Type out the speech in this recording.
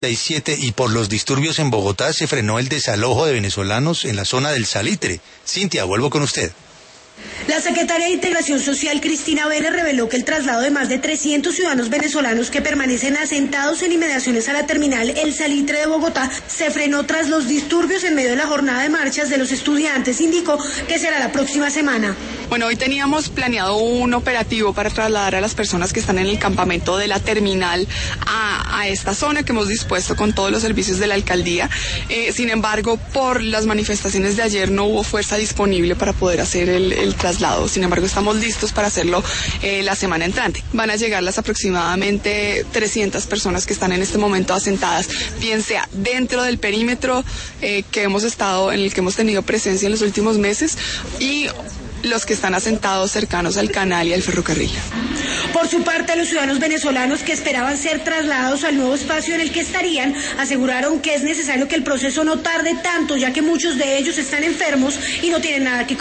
y por los disturbios en Bogotá se frenó el desalojo de venezolanos en la zona del Salitre. Cintia, vuelvo con usted. La secretaria de Integración Social, Cristina Vélez, reveló que el traslado de más de 300 ciudadanos venezolanos que permanecen asentados en inmediaciones a la terminal El Salitre de Bogotá se frenó tras los disturbios en medio de la jornada de marchas de los estudiantes. Indicó que será la próxima semana. Bueno, hoy teníamos planeado un operativo para trasladar a las personas que están en el campamento de la terminal a esta zona que hemos dispuesto con todos los servicios de la alcaldía. Sin embargo, por las manifestaciones de ayer no hubo fuerza disponible para poder hacer el traslado. Sin embargo, estamos listos para hacerlo la semana entrante. Van a llegar las aproximadamente 300 personas que están en este momento asentadas, bien sea dentro del perímetro en el que hemos tenido presencia en los últimos meses, y los que están asentados cercanos al canal y al ferrocarril. Por su parte, los ciudadanos venezolanos que esperaban ser trasladados al nuevo espacio en el que estarían aseguraron que es necesario que el proceso no tarde tanto, ya que muchos de ellos están enfermos y no tienen nada que